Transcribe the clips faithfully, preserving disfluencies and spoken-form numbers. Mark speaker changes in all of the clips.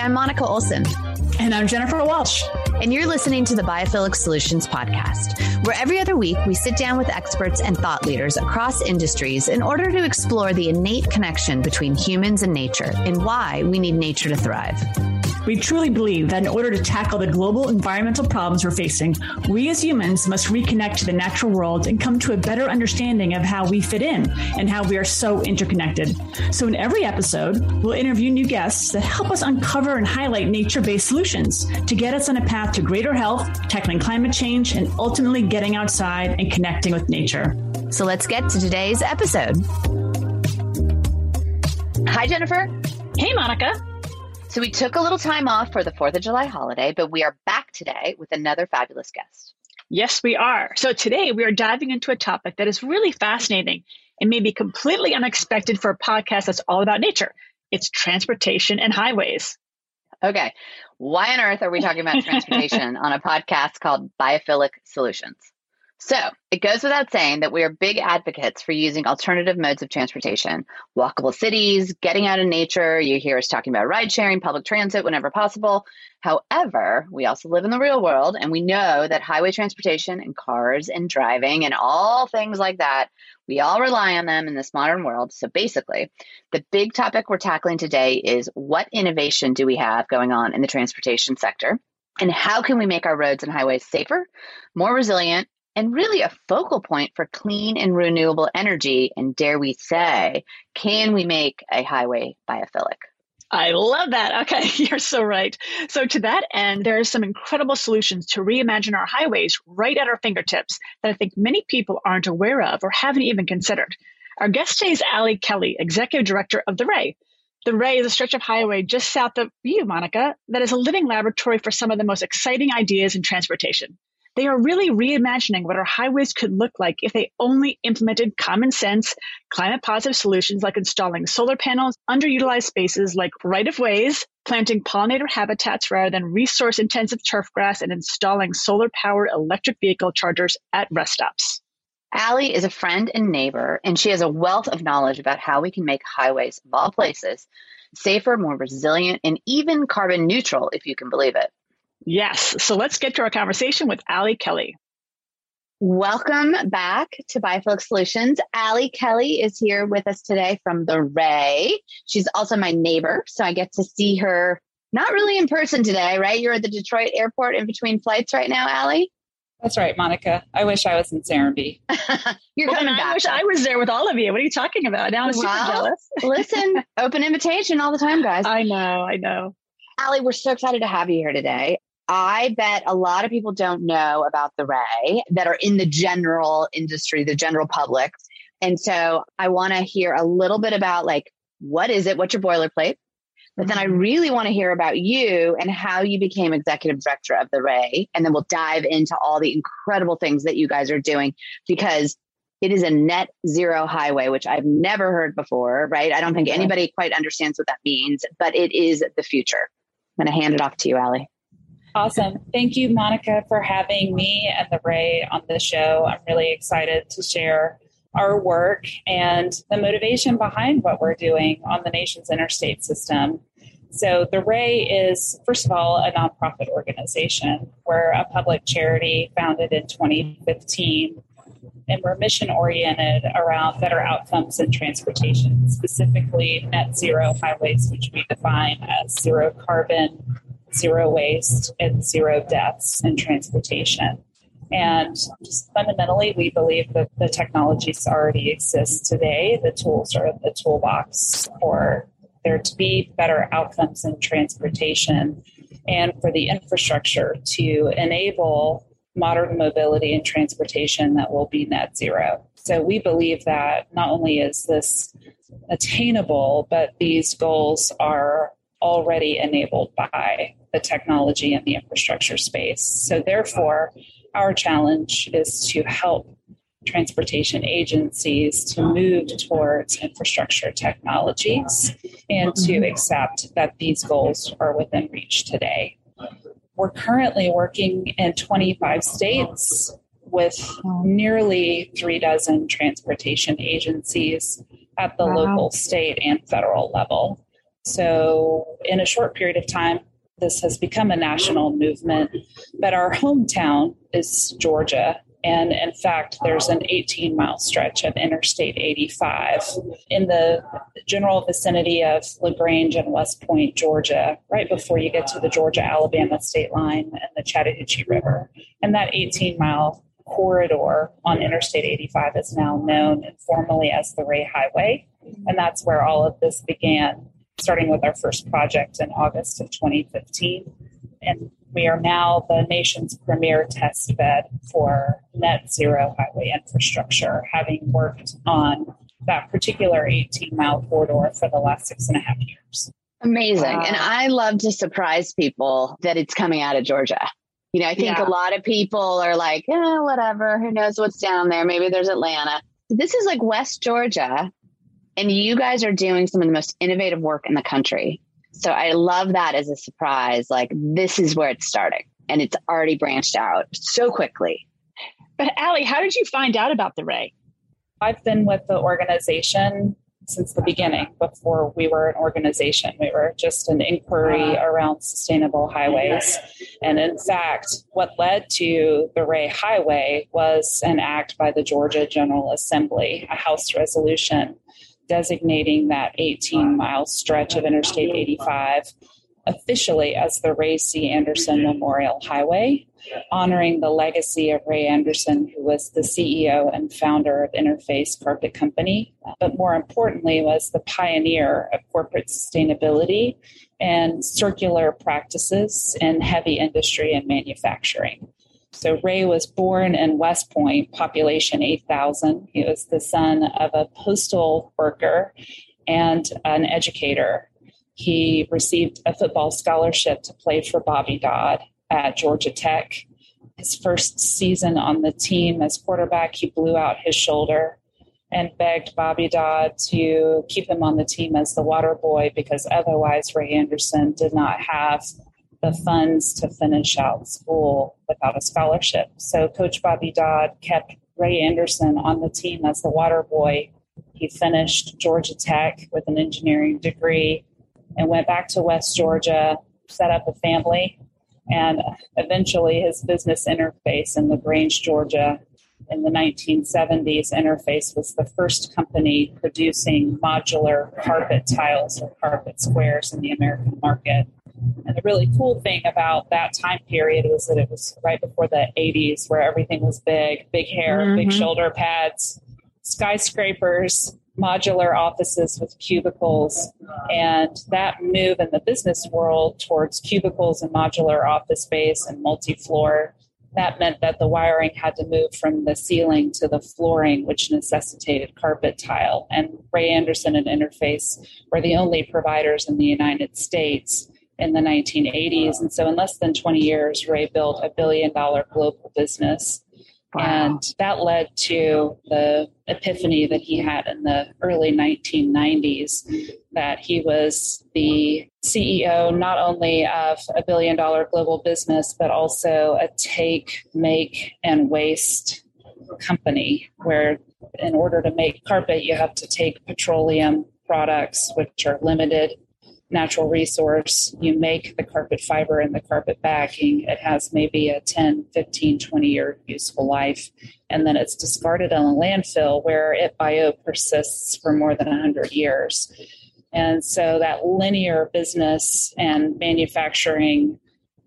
Speaker 1: I'm Monica Olson.
Speaker 2: And I'm Jennifer Walsh.
Speaker 1: And you're listening to the Biophilic Solutions podcast, where every other week we sit down with experts and thought leaders across industries in order to explore the innate connection between humans and nature and why we need nature to thrive.
Speaker 2: We truly believe that in order to tackle the global environmental problems we're facing, we as humans must reconnect to the natural world and come to a better understanding of how we fit in and how we are so interconnected. So in every episode, we'll interview new guests that help us uncover and highlight nature-based solutions to get us on a path to greater health, tackling climate change, and ultimately getting outside and connecting with nature.
Speaker 1: So let's get to today's episode. Hi, Jennifer.
Speaker 2: Hey, Monica.
Speaker 1: So we took a little time off for the fourth of July holiday, but we are back today with another fabulous guest.
Speaker 2: Yes, we are. So today we are diving into a topic that is really fascinating and maybe completely unexpected for a podcast that's all about nature. It's transportation and highways.
Speaker 1: Okay. Why on earth are we talking about transportation on a podcast called Biophilic Solutions? So it goes without saying that we are big advocates for using alternative modes of transportation, walkable cities, getting out in nature. You hear us talking about ride sharing, public transit whenever possible. However, we also live in the real world, and we know that highway transportation and cars and driving and all things like that, we all rely on them in this modern world. So basically, the big topic we're tackling today is what innovation do we have going on in the transportation sector? And how can we make our roads and highways safer, more resilient, and really a focal point for clean and renewable energy? And dare we say, can we make a highway biophilic?
Speaker 2: I love that. Okay, you're so right. So to that end, there are some incredible solutions to reimagine our highways right at our fingertips that I think many people aren't aware of or haven't even considered. Our guest today is Ali Kelly, Executive Director of the Ray. The Ray is a stretch of highway just south of you, Monica, that is a living laboratory for some of the most exciting ideas in transportation. They are really reimagining what our highways could look like if they only implemented common sense, climate positive solutions like installing solar panels, underutilized spaces like right-of-ways, planting pollinator habitats rather than resource intensive turf grass, and installing solar powered electric vehicle chargers at rest stops.
Speaker 1: Ali is a friend and neighbor, and she has a wealth of knowledge about how we can make highways of all places safer, more resilient, and even carbon neutral, if you can believe it.
Speaker 2: Yes. So let's get to our conversation with Ali Kelly.
Speaker 1: Welcome back to Biophilic Solutions. Ali Kelly is here with us today from the Ray. She's also my neighbor, so I get to see her not really in person today, right? You're at the Detroit airport in between flights right now, Ali?
Speaker 3: That's right, Monica. I wish I was in Serenbe.
Speaker 1: You're
Speaker 2: well,
Speaker 1: coming
Speaker 2: I
Speaker 1: back.
Speaker 2: I wish I was there with all of you. What are you talking about? Now I'm super
Speaker 1: well,
Speaker 2: jealous.
Speaker 1: Listen, open invitation all the time, guys.
Speaker 2: I know, I know.
Speaker 1: Ali, we're so excited to have you here today. I bet a lot of people don't know about the Ray that are in the general industry, the general public. And so I want to hear a little bit about like, what is it? What's your boilerplate? But then I really want to hear about you and how you became executive director of the Ray. And then we'll dive into all the incredible things that you guys are doing, because it is a net zero highway, which I've never heard before, right? I don't think anybody quite understands what that means, but it is the future. I'm going to hand it off to you, Ali.
Speaker 3: Awesome. Thank you, Monica, for having me and the Ray on the show. I'm really excited to share our work and the motivation behind what we're doing on the nation's interstate system. So the Ray is, first of all, a nonprofit organization. We're a public charity founded in twenty fifteen, and we're mission-oriented around better outcomes in transportation, specifically net zero highways, which we define as zero carbon, zero waste, and zero deaths in transportation. And just fundamentally, we believe that the technologies already exist today. The tools are in the toolbox for there to be better outcomes in transportation and for the infrastructure to enable modern mobility and transportation that will be net zero. So we believe that not only is this attainable, but these goals are already enabled by the technology and the infrastructure space. So therefore, our challenge is to help transportation agencies to move towards infrastructure technologies and to accept that these goals are within reach today. We're currently working in twenty-five states with nearly three dozen transportation agencies at the
Speaker 2: Wow.
Speaker 3: local, state, and federal level. So in a short period of time, this has become a national movement, but our hometown is Georgia. And in fact, there's an eighteen mile stretch of Interstate eighty-five in the general vicinity of LaGrange and West Point, Georgia, right before you get to the Georgia-Alabama state line and the Chattahoochee River. And that eighteen mile corridor on Interstate eighty-five is now known informally as the Ray Highway. And that's where all of this began, starting with our first project in August of twenty fifteen. And we are now the nation's premier test bed for net zero highway infrastructure, having worked on that particular eighteen mile corridor for the last six and a half years.
Speaker 1: Amazing.
Speaker 2: Wow.
Speaker 1: And I love to surprise people that it's coming out of Georgia. You know, I think
Speaker 2: Yeah.
Speaker 1: a lot of people are like, eh, whatever, who knows what's down there? Maybe there's Atlanta. This is like West Georgia, and you guys are doing some of the most innovative work in the country. So I love that as a surprise. Like, this is where it's starting, and it's already branched out so quickly.
Speaker 2: But Allie, how did you find out about the Ray?
Speaker 3: I've been with the organization since the beginning. Before we were an organization, we were just an inquiry around sustainable highways. And in fact, what led to the Ray Highway was an act by the Georgia General Assembly, a House resolution designating that eighteen mile stretch of Interstate eighty-five officially as the Ray C. Anderson Memorial Highway, honoring the legacy of Ray Anderson, who was the C E O and founder of Interface Carpet Company, but more importantly was the pioneer of corporate sustainability and circular practices in heavy industry and manufacturing. So Ray was born in West Point, population eight thousand. He was the son of a postal worker and an educator. He received a football scholarship to play for Bobby Dodd at Georgia Tech. His first season on the team as quarterback, he blew out his shoulder and begged Bobby Dodd to keep him on the team as the water boy because otherwise Ray Anderson did not have the funds to finish out school without a scholarship. So Coach Bobby Dodd kept Ray Anderson on the team as the water boy. He finished Georgia Tech with an engineering degree and went back to West Georgia, set up a family, and eventually his business Interface in LaGrange, Georgia. In the nineteen seventies, Interface was the first company producing modular carpet tiles or carpet squares in the American market. And the really cool thing about that time period was that it was right before the eighties, where everything was big, big hair, mm-hmm. big shoulder pads, skyscrapers, modular offices with cubicles. And that move in the business world towards cubicles and modular office space and multi-floor, that meant that the wiring had to move from the ceiling to the flooring, which necessitated carpet tile. And Ray Anderson and Interface were the only providers in the United States in the nineteen eighties. And so in less than twenty years, Ray built a billion dollar global business. Wow. And that led to the epiphany that he had in the early nineteen nineties, that he was the C E O not only of a billion dollar global business, but also a take, make, and waste company, where in order to make carpet, you have to take petroleum products, which are limited natural resource. You make the carpet fiber and the carpet backing. It has maybe a ten, fifteen, twenty year useful life. And then it's discarded in a landfill where it biopersists for more than one hundred years. And so that linear business and manufacturing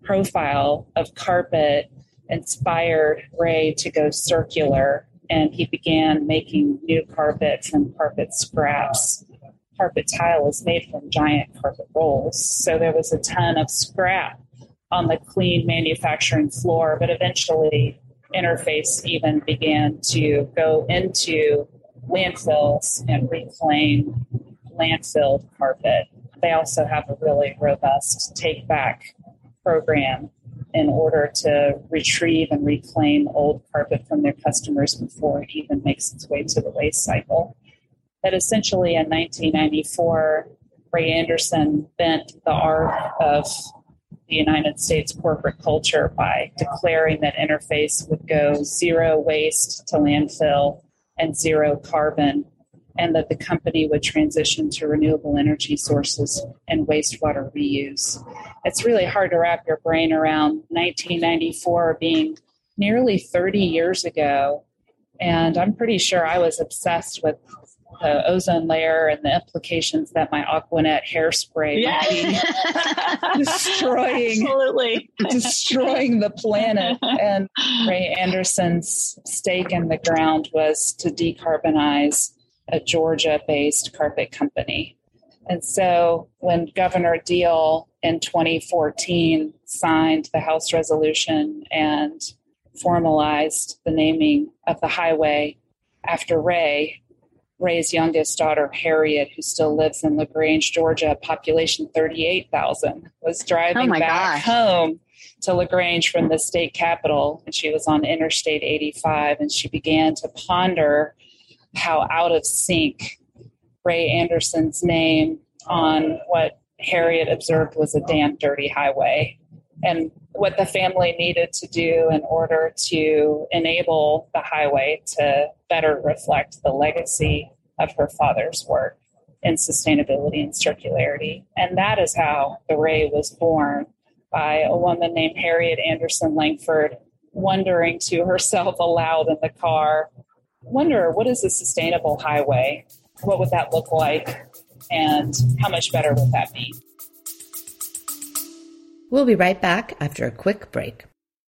Speaker 3: profile of carpet inspired Ray to go circular. And he began making new carpet from carpet scraps. Carpet tile is made from giant carpet rolls. So there was a ton of scrap on the clean manufacturing floor, but eventually Interface even began to go into landfills and reclaim landfilled carpet. They also have a really robust take back program in order to retrieve and reclaim old carpet from their customers before it even makes its way to the waste cycle. That essentially in nineteen ninety-four, Ray Anderson bent the arc of the United States corporate culture by declaring that Interface would go zero waste to landfill and zero carbon and that the company would transition to renewable energy sources and wastewater reuse. It's really hard to wrap your brain around nineteen ninety-four being nearly thirty years ago. And I'm pretty sure I was obsessed with the ozone layer and the implications that my Aquanet hairspray
Speaker 2: yeah.
Speaker 3: might be destroying,
Speaker 2: Absolutely.
Speaker 3: destroying the planet. And Ray Anderson's stake in the ground was to decarbonize a Georgia-based carpet company. And so when Governor Deal in twenty fourteen signed the House resolution and formalized the naming of the highway after Ray, Ray's youngest daughter, Harriet, who still lives in LaGrange, Georgia, population thirty-eight thousand, was driving
Speaker 1: oh
Speaker 3: back
Speaker 1: gosh.
Speaker 3: home to LaGrange from the state capital. And she was on Interstate eighty-five, and she began to ponder how out of sync Ray Anderson's name on what Harriet observed was a damn dirty highway, and what the family needed to do in order to enable the highway to better reflect the legacy of her father's work in sustainability and circularity. And that is how the Ray was born, by a woman named Harriet Anderson Langford, wondering to herself aloud in the car, wonder, what is a sustainable highway? What would that look like? And how much better would that be?
Speaker 4: We'll be right back after a quick break.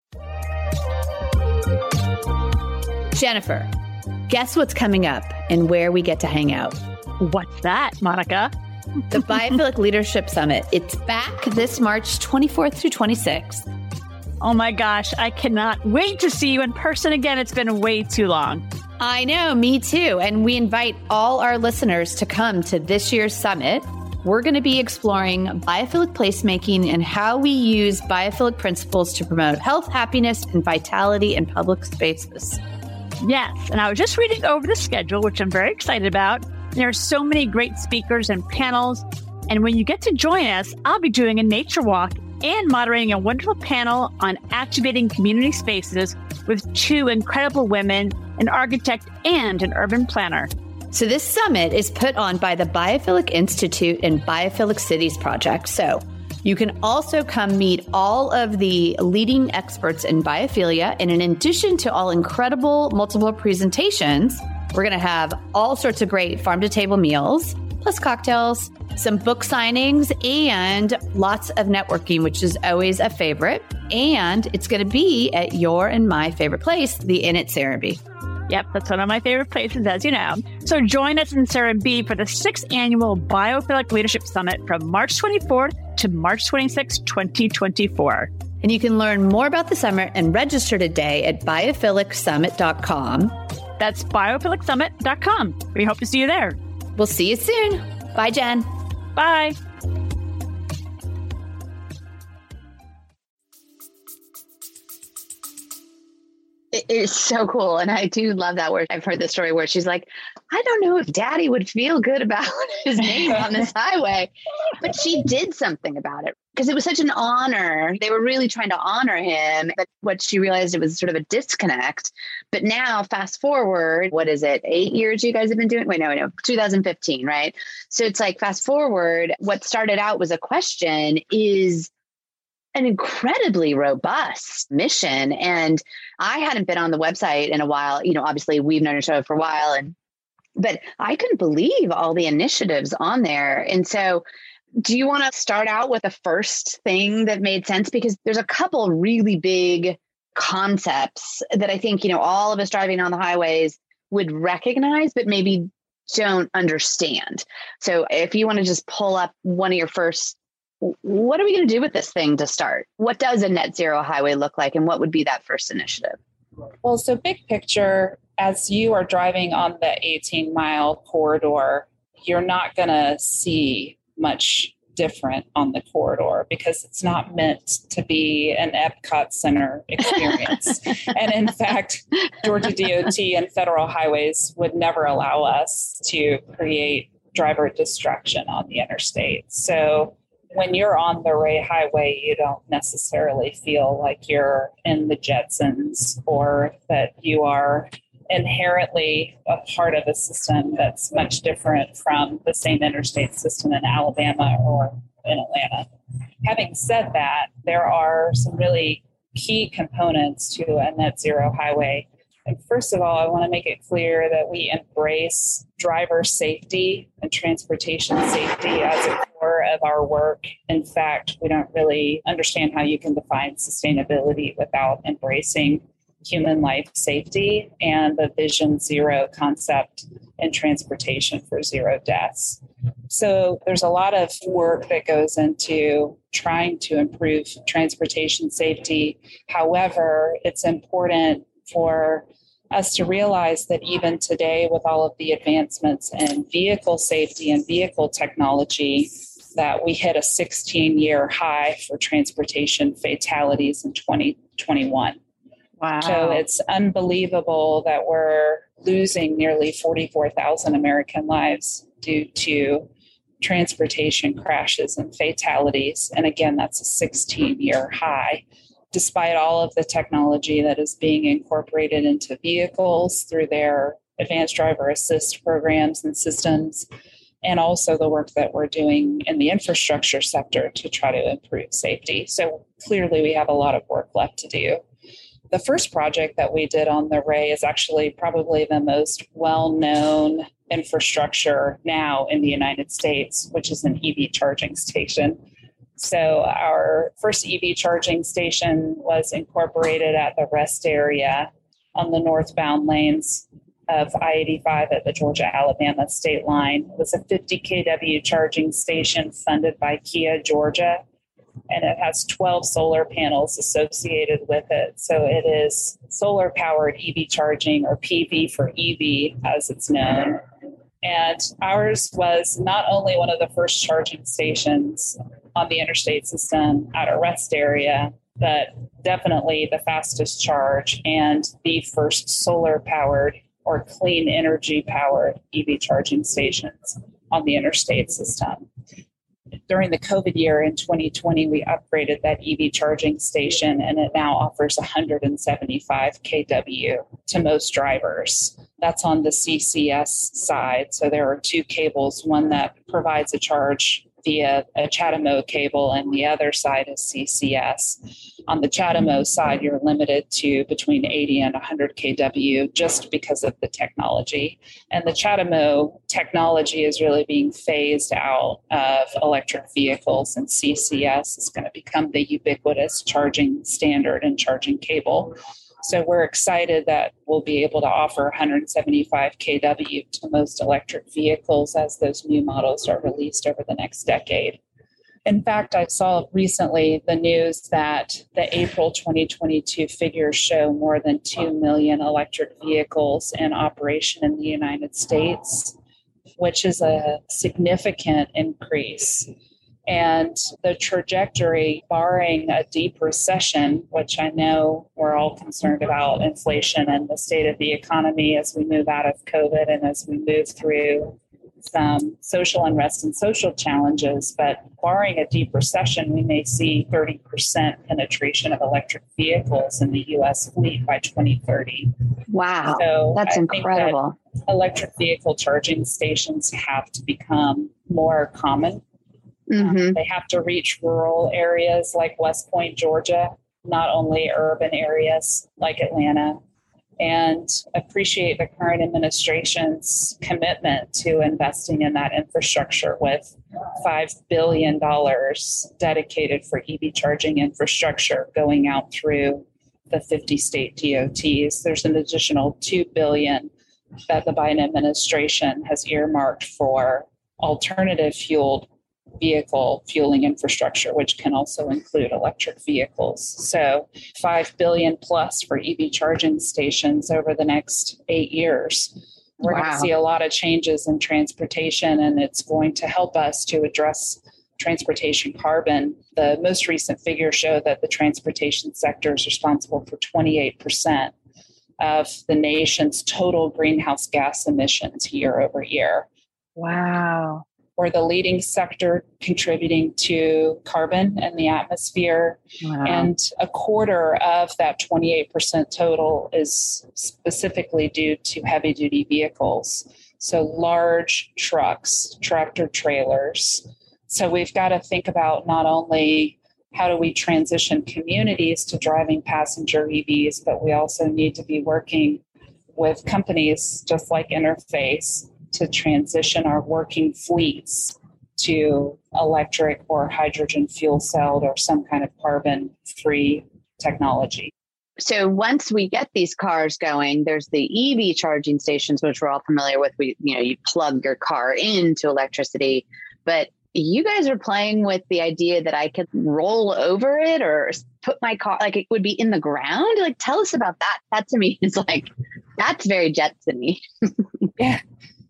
Speaker 4: Jennifer, guess what's coming up and where we get to hang out?
Speaker 2: What's that, Monica?
Speaker 4: The Biophilic Leadership Summit. It's back this March twenty-fourth through twenty-sixth.
Speaker 2: Oh my gosh, I cannot wait to see you in person again. It's been way too long.
Speaker 4: I know, me too. And we invite all our listeners to come to this year's summit. We're going to be exploring biophilic placemaking and how we use biophilic principles to promote health, happiness, and vitality in public spaces.
Speaker 2: Yes, and I was just reading over the schedule, which I'm very excited about. There are so many great speakers and panels. And when you get to join us, I'll be doing a nature walk and moderating a wonderful panel on activating community spaces with two incredible women, an architect and an urban planner.
Speaker 4: So this summit is put on by the Biophilic Institute and Biophilic Cities Project. So you can also come meet all of the leading experts in biophilia. And in addition to all incredible multiple presentations, we're going to have all sorts of great farm-to-table meals, plus cocktails, some book signings, and lots of networking, which is always a favorite. And it's going to be at your and my favorite place, the Inn at Serenbe.
Speaker 2: Yep, that's one of my favorite places, as you know. So join us in Serenbe for the sixth annual Biophilic Leadership Summit from March twenty-fourth to March twenty-sixth, twenty twenty-four.
Speaker 4: And you can learn more about the summit and register today at biophilic summit dot com.
Speaker 2: That's biophilic summit dot com. We hope to see you there.
Speaker 4: We'll see you soon. Bye, Jen.
Speaker 2: Bye.
Speaker 1: It is so cool. And I do love that word. I've heard this story where she's like, I don't know if daddy would feel good about his name on this highway, but she did something about it because it was such an honor. They were really trying to honor him. But what she realized, it was sort of a disconnect. But now fast forward, what is it? Eight years you guys have been doing? Wait, no, no, two thousand fifteen, right? So it's like fast forward, what started out was a question is an incredibly robust mission. And I hadn't been on the website in a while. You know, obviously we've known each other for a while, and but I couldn't believe all the initiatives on there. And so do you want to start out with the first thing that made sense? Because there's a couple really big concepts that I think, you know, all of us driving on the highways would recognize, but maybe don't understand. So if you want to just pull up one of your first, what are we going to do with this thing to start? What does a net zero highway look like? And what would be that first initiative?
Speaker 3: Well, so big picture, as you are driving on the eighteen mile corridor, you're not going to see much different on the corridor because it's not meant to be an Epcot Center experience. And in fact, Georgia D O T and federal highways would never allow us to create driver distraction on the interstate. So when you're on the Ray Highway, you don't necessarily feel like you're in the Jetsons or that you are inherently a part of a system that's much different from the same interstate system in Alabama or in Atlanta. Having said that, there are some really key components to a net zero highway. And first of all, I want to make it clear that we embrace driver safety and transportation safety as a core of our work. In fact, we don't really understand how you can define sustainability without embracing human life safety and the Vision Zero concept in transportation for zero deaths. So there's a lot of work that goes into trying to improve transportation safety. However, it's important for us to realize that even today, with all of the advancements in vehicle safety and vehicle technology, that we hit a sixteen-year high for transportation fatalities in twenty twenty-one.
Speaker 1: Wow.
Speaker 3: So it's unbelievable that we're losing nearly forty-four thousand American lives due to transportation crashes and fatalities. And again, that's a sixteen-year high, despite all of the technology that is being incorporated into vehicles through their advanced driver assist programs and systems, and also the work that we're doing in the infrastructure sector to try to improve safety. So clearly we have a lot of work left to do. The first project that we did on the Ray is actually probably the most well-known infrastructure now in the United States, which is an E V charging station. So our first E V charging station was incorporated at the rest area on the northbound lanes of I eighty-five at the Georgia-Alabama state line. It was a fifty kilowatt charging station funded by Kia Georgia, and it has twelve solar panels associated with it. So it is solar-powered E V charging, or P V for E V, as it's known. And ours was not only one of the first charging stations on the interstate system at a rest area, but definitely the fastest charge and the first solar-powered or clean energy-powered E V charging stations on the interstate system. During the COVID year in twenty twenty, we upgraded that E V charging station, and it now offers one hundred seventy-five kilowatts to most drivers. That's on the C C S side. So there are two cables, one that provides a charge via a CHAdeMO cable, and the other side is C C S. On the CHAdeMO side, you're limited to between eighty and one hundred kilowatts just because of the technology. And the CHAdeMO technology is really being phased out of electric vehicles, and C C S is going to become the ubiquitous charging standard and charging cable. So we're excited that we'll be able to offer one hundred seventy-five kilowatts to most electric vehicles as those new models are released over the next decade. In fact, I saw recently the news that the April twenty twenty-two figures show more than two million electric vehicles in operation in the United States, which is a significant increase. And the trajectory, barring a deep recession, which I know we're all concerned about inflation and the state of the economy as we move out of COVID and as we move through some social unrest and social challenges, but barring a deep recession, we may see thirty percent penetration of electric vehicles in the U S fleet by twenty thirty.
Speaker 1: Wow,
Speaker 3: so
Speaker 1: that's
Speaker 3: I
Speaker 1: incredible.
Speaker 3: Think that electric vehicle charging stations have to become more common.
Speaker 1: Mm-hmm.
Speaker 3: Um, they have to reach rural areas like West Point, Georgia, not only urban areas like Atlanta, and appreciate the current administration's commitment to investing in that infrastructure with five billion dollars dedicated for E V charging infrastructure going out through the fifty state D O Ts. There's an additional two billion dollars that the Biden administration has earmarked for alternative fueled vehicle fueling infrastructure, which can also include electric vehicles. So five billion dollars plus for E V charging stations over the next eight years. We're
Speaker 1: Wow.
Speaker 3: going to see a lot of changes in transportation, and it's going to help us to address transportation carbon. The most recent figures show that the transportation sector is responsible for twenty-eight percent of the nation's total greenhouse gas emissions year over year.
Speaker 1: Wow.
Speaker 3: We're the leading sector contributing to carbon in the atmosphere.
Speaker 1: Wow.
Speaker 3: And a quarter of that twenty-eight percent total is specifically due to heavy duty vehicles. So large trucks, tractor trailers. So we've got to think about not only how do we transition communities to driving passenger E Vs, but we also need to be working with companies just like Interface to transition our working fleets to electric or hydrogen fuel cell or some kind of carbon-free technology.
Speaker 1: So once we get these cars going, there's the E V charging stations, which we're all familiar with. We, you know, you plug your car into electricity, but you guys are playing with the idea that I could roll over it or put my car, like it would be in the ground. Like, tell us about that. That to me is like, that's very Jetsy.
Speaker 3: Yeah.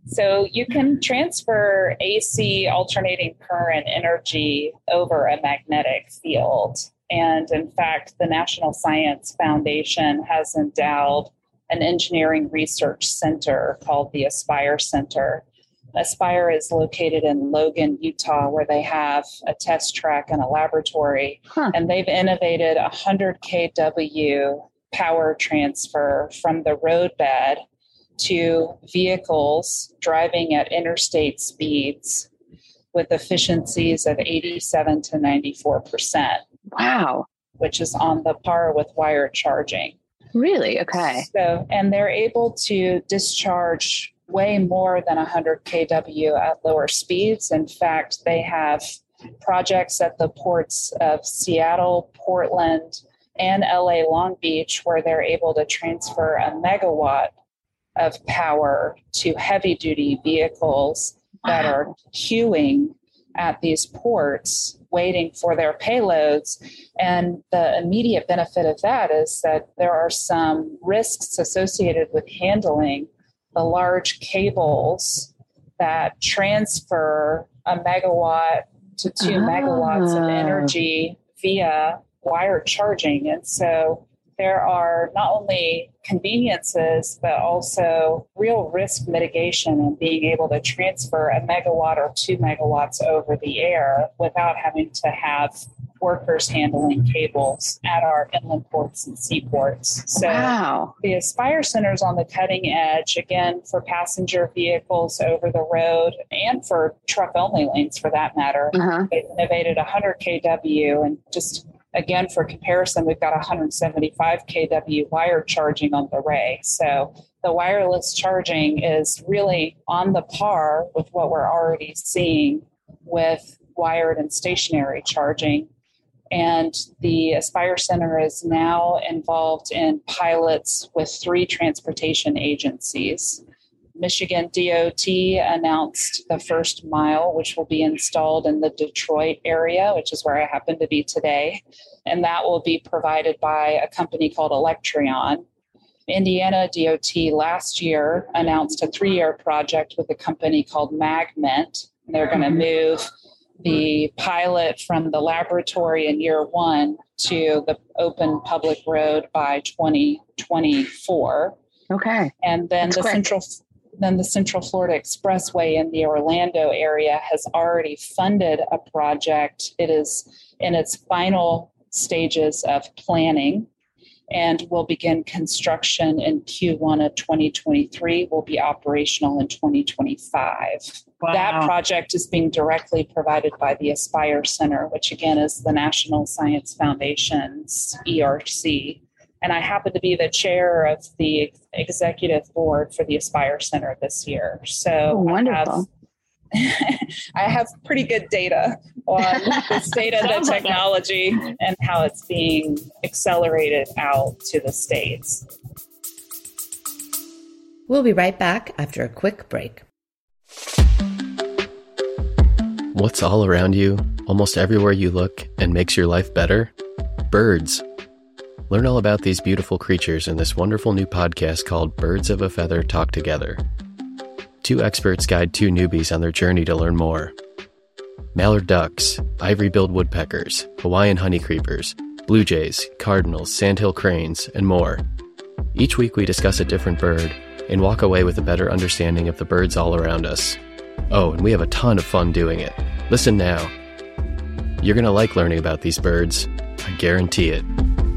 Speaker 3: So you can transfer A C alternating current energy over a magnetic field. And in fact, the National Science Foundation has endowed an engineering research center called the Aspire Center. Aspire is located in Logan, Utah, where they have a test track and a laboratory. Huh. And they've innovated one hundred kilowatt power transfer from the roadbed to vehicles driving at interstate speeds with efficiencies of eighty-seven to ninety-four percent.
Speaker 1: Wow.
Speaker 3: Which is on the par with wired charging.
Speaker 1: Really? Okay.
Speaker 3: So, and they're able to discharge way more than one hundred kilowatt at lower speeds. In fact, they have projects at the ports of Seattle, Portland, and L A Long Beach where they're able to transfer a megawatt of power to heavy-duty vehicles that wow. are queuing at these ports waiting for their payloads. And the immediate benefit of that is that there are some risks associated with handling the large cables that transfer a megawatt to two oh. megawatts of energy via wired charging. And so there are not only conveniences, but also real risk mitigation in being able to transfer a megawatt or two megawatts over the air without having to have workers handling cables at our inland ports and seaports. So
Speaker 1: wow.
Speaker 3: the Aspire Center is on the cutting edge, again, for passenger vehicles over the road and for truck-only lanes, for that matter. Uh-huh. They've innovated one hundred kilowatt and just again, for comparison, we've got one hundred seventy-five kilowatt wired charging on the Ray. So the wireless charging is really on the par with what we're already seeing with wired and stationary charging. And the Aspire Center is now involved in pilots with three transportation agencies. Michigan D O T announced the first mile, which will be installed in the Detroit area, which is where I happen to be today. And that will be provided by a company called Electrion. Indiana D O T last year announced a three-year project with a company called Magment. And they're going to move the pilot from the laboratory in year one to the open public road by twenty twenty-four.
Speaker 1: Okay.
Speaker 3: And then
Speaker 1: That's
Speaker 3: the
Speaker 1: quick.
Speaker 3: central then the Central Florida Expressway in the Orlando area has already funded a project. It is in its final stages of planning and will begin construction in Q one of twenty twenty-three, will be operational in twenty twenty-five. Wow. That project is being directly provided by the Aspire Center, which again is the National Science Foundation's E R C. And I happen to be the chair of the executive board for the Aspire Center this year. So
Speaker 1: oh, wonderful.
Speaker 3: I have, I have pretty good data on the state of the technology and how it's being accelerated out to the states.
Speaker 4: We'll be right back after a quick break.
Speaker 5: What's all around you, almost everywhere you look, and makes your life better? Birds. Learn all about these beautiful creatures in this wonderful new podcast called Birds of a Feather Talk Together. Two experts guide two newbies on their journey to learn more. Mallard ducks, ivory-billed woodpeckers, Hawaiian honeycreepers, blue jays, cardinals, sandhill cranes, and more. Each week we discuss a different bird and walk away with a better understanding of the birds all around us. Oh, and we have a ton of fun doing it. Listen now. You're going to like learning about these birds. I guarantee it.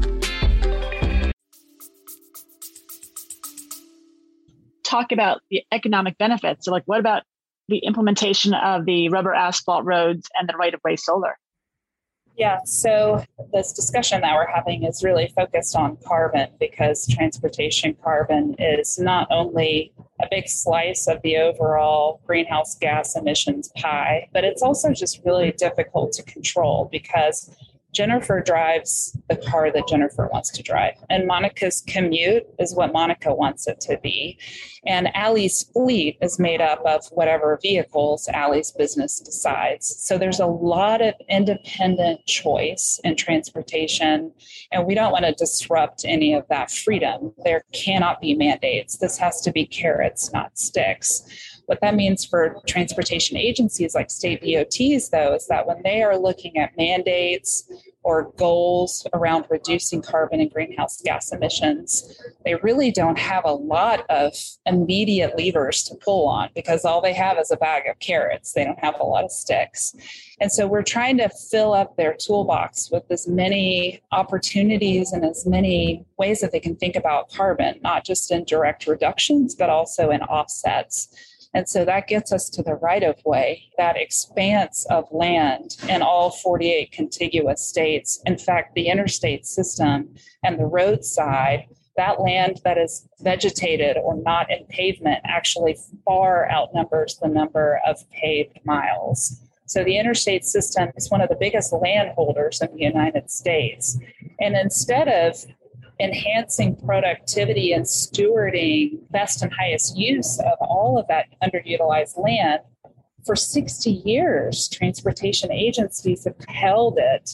Speaker 2: Talk about the economic benefits. So like, what about the implementation of the rubber asphalt roads and the right-of-way solar?
Speaker 3: Yeah, so this discussion that we're having is really focused on carbon, because transportation carbon is not only a big slice of the overall greenhouse gas emissions pie, but it's also just really difficult to control because Jennifer drives the car that Jennifer wants to drive, and Monica's commute is what Monica wants it to be. And Allie's fleet is made up of whatever vehicles Allie's business decides. So there's a lot of independent choice in transportation, and we don't want to disrupt any of that freedom. There cannot be mandates. This has to be carrots, not sticks. What that means for transportation agencies like state D O Ts, though, is that when they are looking at mandates or goals around reducing carbon and greenhouse gas emissions, they really don't have a lot of immediate levers to pull on because all they have is a bag of carrots. They don't have a lot of sticks. And so we're trying to fill up their toolbox with as many opportunities and as many ways that they can think about carbon, not just in direct reductions, but also in offsets. And so that gets us to the right-of-way, that expanse of land in all forty-eight contiguous states. In fact, the interstate system and the roadside, that land that is vegetated or not in pavement actually far outnumbers the number of paved miles. So the interstate system is one of the biggest landholders in the United States. And instead of enhancing productivity and stewarding best and highest use of all of that underutilized land, for sixty years, transportation agencies have held it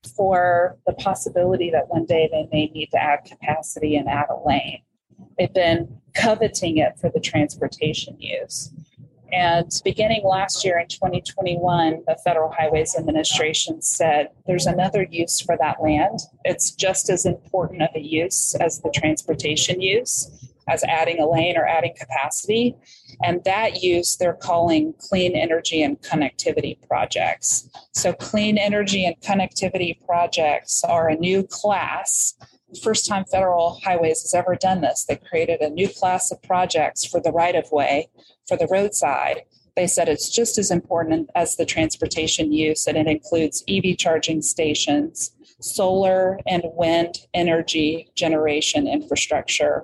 Speaker 3: for the possibility that one day they may need to add capacity and add a lane. They've been coveting it for the transportation use. And beginning last year in twenty twenty-one, the Federal Highways Administration said there's another use for that land. It's just as important of a use as the transportation use, as adding a lane or adding capacity. And that use they're calling clean energy and connectivity projects. So clean energy and connectivity projects are a new class. The first time Federal Highways has ever done this. They created a new class of projects for the right-of-way, for the roadside. They said it's just as important as the transportation use, and it includes E V charging stations, solar and wind energy generation infrastructure,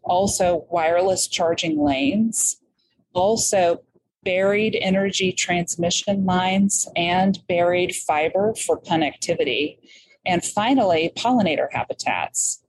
Speaker 3: also wireless charging lanes, also buried energy transmission lines and buried fiber for connectivity. And finally, pollinator habitats.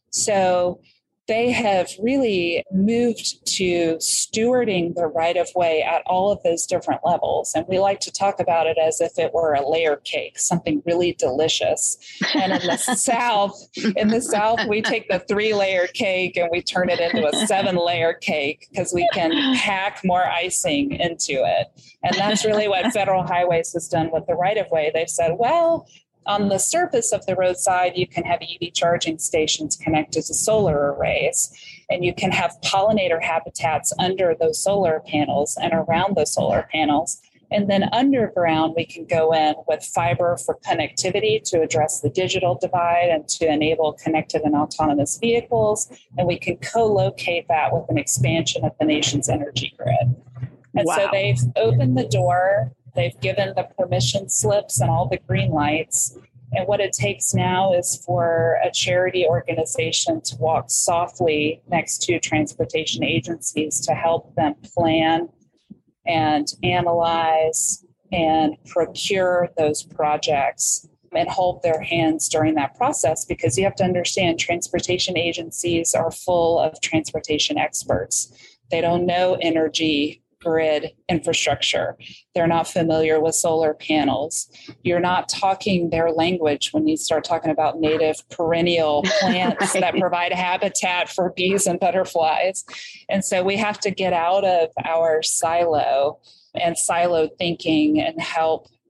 Speaker 3: So they have really moved to stewarding the right-of-way at all of those different levels. And we like to talk about it as if it were a layer cake, something really delicious. And in the South, in the South, we take the three-layer cake and we turn it into a seven-layer cake because we can pack more icing into it. And that's really what Federal Highways has done with the right-of-way. They've said, well, on the surface of the roadside, you can have E V charging stations connected to solar arrays, and you can have pollinator habitats under those solar panels and around those solar panels. And then underground, we can go in with fiber for connectivity to address the digital divide and to enable connected and autonomous vehicles. And we can co-locate that with an expansion of the nation's energy grid. And wow. So they've opened the door. They've given the permission slips and all the green lights. And what it takes now is for a charity organization to walk softly next to transportation agencies to help them plan and analyze and procure those projects and hold their hands during that process, because you have to understand transportation agencies are full of transportation experts. They don't know energy grid infrastructure. They're not familiar with solar panels. You're not talking their language when you start talking about native perennial plants right. that provide habitat for bees and butterflies. And so we have to get out of our silo and siloed thinking and help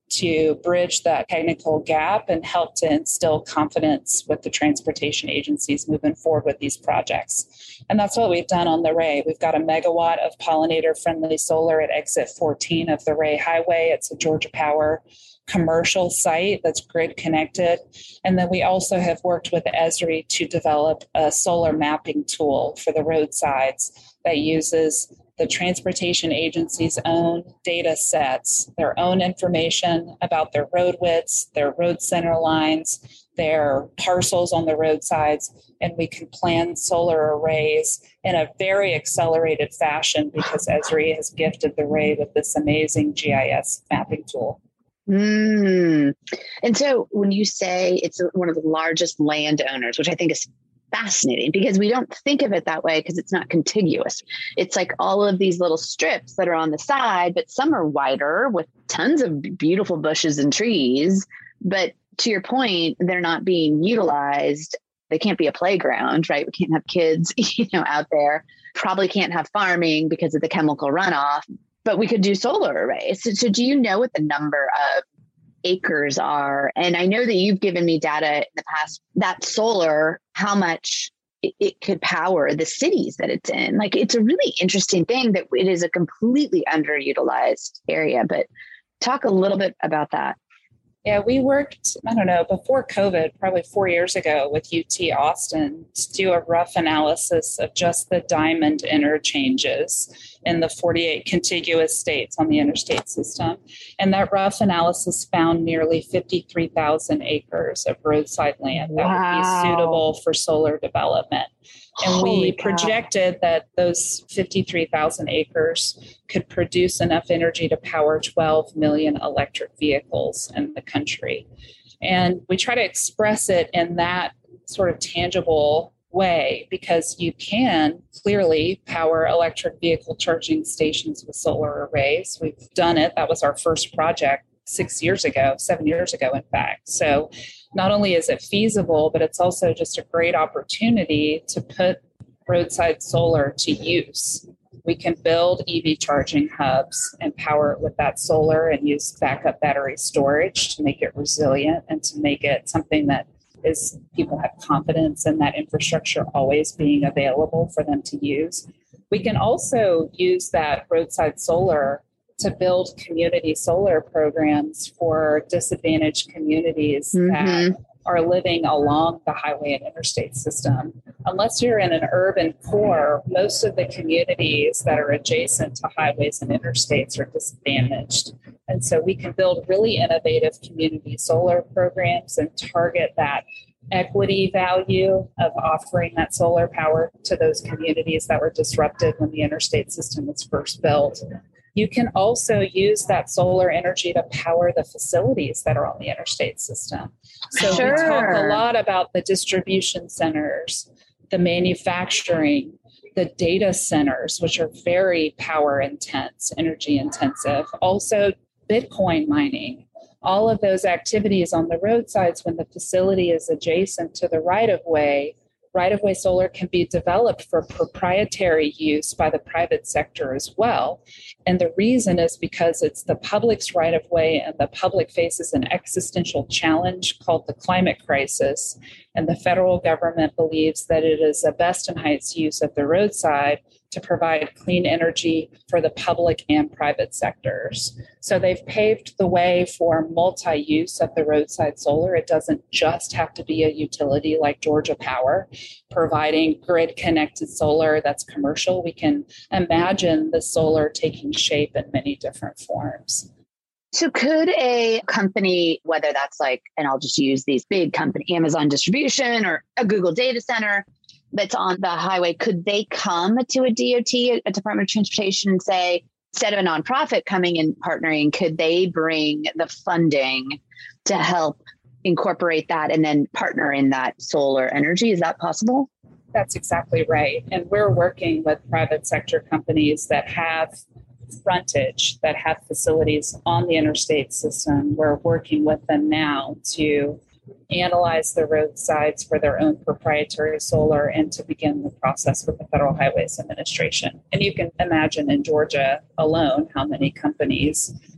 Speaker 3: to bridge that technical gap and help to instill confidence with the transportation agencies moving forward with these projects. And that's what we've done on the Ray. We've got a megawatt of pollinator-friendly solar at exit fourteen of the Ray Highway. It's a Georgia Power commercial site that's grid connected. And then we also have worked with Esri to develop a solar mapping tool for the roadsides that uses the transportation agency's own data sets, their own information about their road widths, their road center lines, their parcels on the roadsides, and we can plan solar arrays in a very accelerated fashion because Esri has gifted the Ray with this amazing G I S mapping tool.
Speaker 1: Mm. And so when you say it's one of the largest landowners, which I think is fascinating because we don't think of it that way because it's not contiguous. It's like all of these little strips that are on the side, but some are wider with tons of beautiful bushes and trees. But to your point, they're not being utilized. They can't be a playground, right? We can't have kids, you know, out there. Probably can't have farming because of the chemical runoff, but we could do solar arrays. So, so do you know what the number of acres are? And I know that you've given me data in the past that solar, how much it, it could power the cities that it's in. Like, it's a really interesting thing that it is a completely underutilized area, but talk a little bit about that.
Speaker 3: Yeah, we worked, I don't know, before COVID, probably four years ago with U T Austin to do a rough analysis of just the diamond interchanges in the forty-eight contiguous states on the interstate system. And that rough analysis found nearly fifty-three thousand acres of roadside land that
Speaker 1: wow.
Speaker 3: would be suitable for solar development. And
Speaker 1: Holy
Speaker 3: we
Speaker 1: cow. projected
Speaker 3: that those fifty-three thousand acres could produce enough energy to power twelve million electric vehicles in the country. And we try to express it in that sort of tangible way because you can clearly power electric vehicle charging stations with solar arrays. We've done it. That was our first project six years ago, seven years ago, in fact. So not only is it feasible, but it's also just a great opportunity to put roadside solar to use. We can build E V charging hubs and power it with that solar and use backup battery storage to make it resilient and to make it something that is people have confidence in that infrastructure always being available for them to use. We can also use that roadside solar to build community solar programs for disadvantaged communities mm-hmm. that are living along the highway and interstate system. Unless you're in an urban core, most of the communities that are adjacent to highways and interstates are disadvantaged. And so we can build really innovative community solar programs and target that equity value of offering that solar power to those communities that were disrupted when the interstate system was first built. You can also use that solar energy to power the facilities that are on the interstate system. So sure. we talk a lot about the distribution centers, the manufacturing, the data centers, which are very power intense, energy intensive, also Bitcoin mining. All of those activities on the roadsides when the facility is adjacent to the right-of-way, right-of-way solar can be developed for proprietary use by the private sector as well. And the reason is because it's the public's right-of-way and the public faces an existential challenge called the climate crisis. And the federal government believes that it is a best and highest use of the roadside to provide clean energy for the public and private sectors. So they've paved the way for multi-use of the roadside solar. It doesn't just have to be a utility like Georgia Power, providing grid-connected solar that's commercial. We can imagine the solar taking shape in many different forms.
Speaker 1: So could a company, whether that's like, and I'll just use these big company, Amazon distribution or a Google data center that's on the highway, could they come to a D O T, a Department of Transportation, and say, instead of a nonprofit coming and partnering, could they bring the funding to help incorporate that and then partner in that solar energy? Is that possible?
Speaker 3: That's exactly right. And we're working with private sector companies that have frontage, that have facilities on the interstate system. We're working with them now to analyze the roadsides for their own proprietary solar and to begin the process with the Federal Highways Administration. And you can imagine in Georgia alone how many companies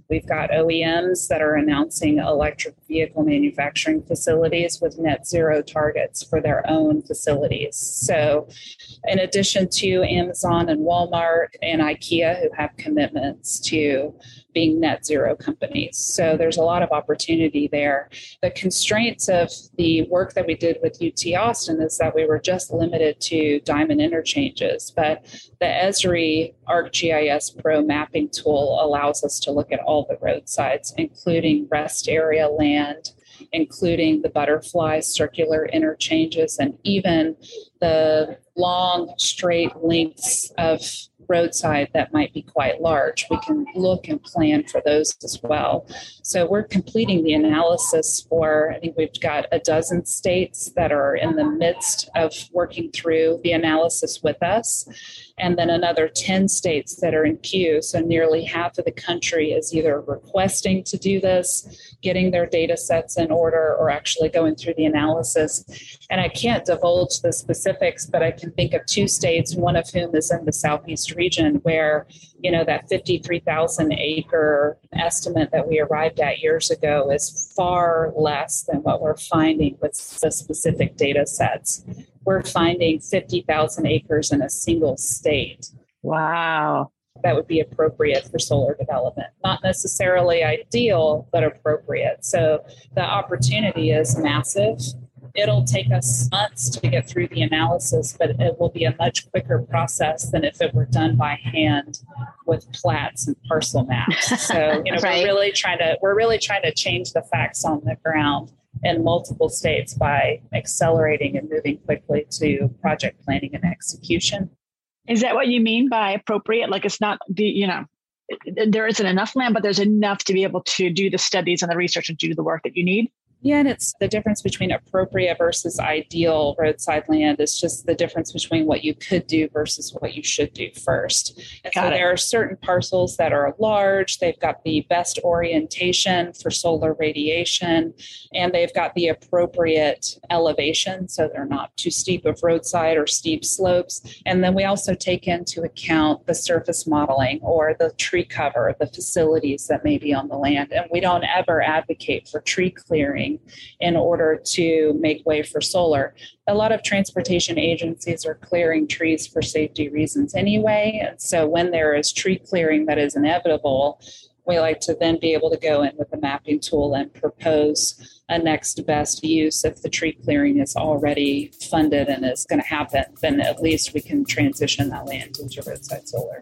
Speaker 3: We've got O E Ms that are announcing electric vehicle manufacturing facilities with net zero targets for their own facilities. So in addition to Amazon and Walmart and IKEA, who have commitments to being net zero companies. So there's a lot of opportunity there. The constraints of the work that we did with U T Austin is that we were just limited to diamond interchanges, but the Esri ArcGIS Pro mapping tool allows us to look at all the roadsides, including rest area land, including the butterfly circular interchanges, and even the long straight lengths of roadside that might be quite large. We can look and plan for those as well. So we're completing the analysis for, I think we've got a dozen states that are in the midst of working through the analysis with us, and then another ten states that are in queue. So nearly half of the country is either requesting to do this, getting their data sets in order, or actually going through the analysis. And I can't divulge the specifics, but I can think of two states, one of whom is in the Southeast region, where, you know, that fifty-three thousand acre estimate that we arrived at years ago is far less than what we're finding with the specific data sets. We're finding fifty thousand acres in a single state.
Speaker 2: Wow.
Speaker 3: That would be appropriate for solar development. Not necessarily ideal, but appropriate. So the opportunity is massive. It'll take us months to get through the analysis, but it will be a much quicker process than if it were done by hand with plats and parcel maps. So, you know, right. we're really trying to we're really trying to change the facts on the ground in multiple states by accelerating and moving quickly to project planning and execution.
Speaker 2: Is that what you mean by appropriate? Like it's not the, you know, there isn't enough land, but there's enough to be able to do the studies and the research and do the work that you need?
Speaker 3: Yeah, and it's the difference between appropriate versus ideal roadside land. It's just the difference between what you could do versus what you should do first. And so there are certain parcels that are large, they've got the best orientation for solar radiation, and they've got the appropriate elevation, so they're not too steep of roadside or steep slopes. And then we also take into account the surface modeling or the tree cover, the facilities that may be on the land. And we don't ever advocate for tree clearing in order to make way for solar. A lot of transportation agencies are clearing trees for safety reasons anyway. And so when there is tree clearing that is inevitable, we like to then be able to go in with a mapping tool and propose a next best use. If the tree clearing is already funded and is going to happen, then at least we can transition that land into roadside solar.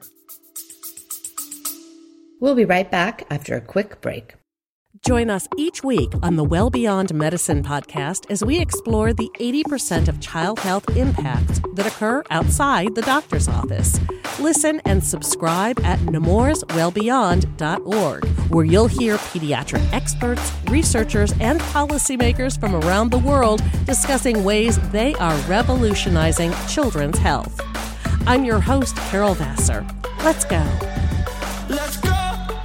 Speaker 4: We'll be right back after a quick break.
Speaker 6: Join us each week on the Well Beyond Medicine podcast as we explore the eighty percent of child health impacts that occur outside the doctor's office. Listen and subscribe at nemours well beyond dot org, where you'll hear pediatric experts, researchers, and policymakers from around the world discussing ways they are revolutionizing children's health. I'm your host, Carol Vassar. Let's go.
Speaker 7: Let's go.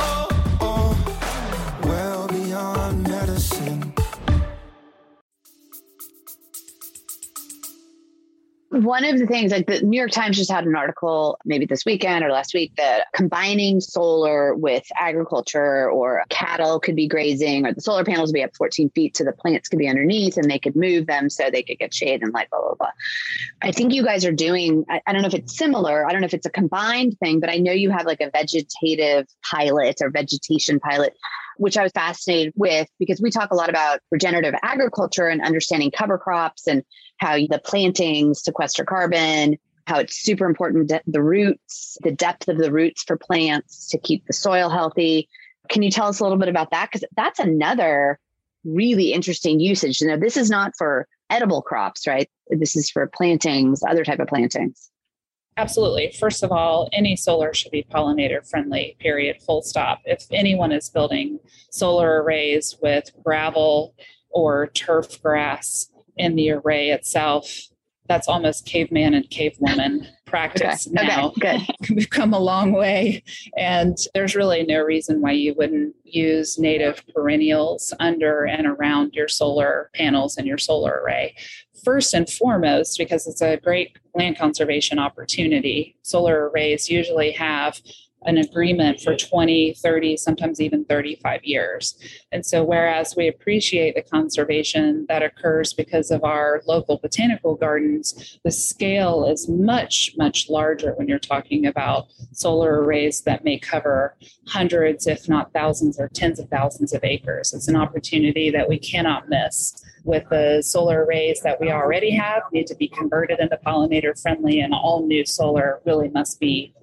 Speaker 1: One of the things, like the New York Times just had an article maybe this weekend or last week that combining solar with agriculture or cattle could be grazing, or the solar panels would be up fourteen feet so the plants could be underneath and they could move them so they could get shade and light, blah, blah, blah. I think you guys are doing, I, I don't know if it's similar. I don't know if it's a combined thing, but I know you have like a vegetative pilot or vegetation pilot, which I was fascinated with because we talk a lot about regenerative agriculture and understanding cover crops and how the plantings sequester carbon, how it's super important, the roots, the depth of the roots for plants to keep the soil healthy. Can you tell us a little bit about that? Because that's another really interesting usage. You know, this is not for edible crops, right? This is for plantings, other type of plantings.
Speaker 3: Absolutely. First of all, any solar should be pollinator friendly, period, full stop. If anyone is building solar arrays with gravel or turf grass in the array itself, that's almost caveman and cavewoman practice
Speaker 1: okay.
Speaker 3: now.
Speaker 1: Okay, good.
Speaker 3: We've come a long way, and there's really no reason why you wouldn't use native perennials under and around your solar panels and your solar array. First and foremost, because it's a great land conservation opportunity, solar arrays usually have an agreement for twenty, thirty, sometimes even thirty-five years. And so whereas we appreciate the conservation that occurs because of our local botanical gardens, the scale is much, much larger when you're talking about solar arrays that may cover hundreds, if not thousands or tens of thousands of acres. It's an opportunity that we cannot miss. With the solar arrays that we already have, need to be converted into pollinator friendly, and all new solar really must be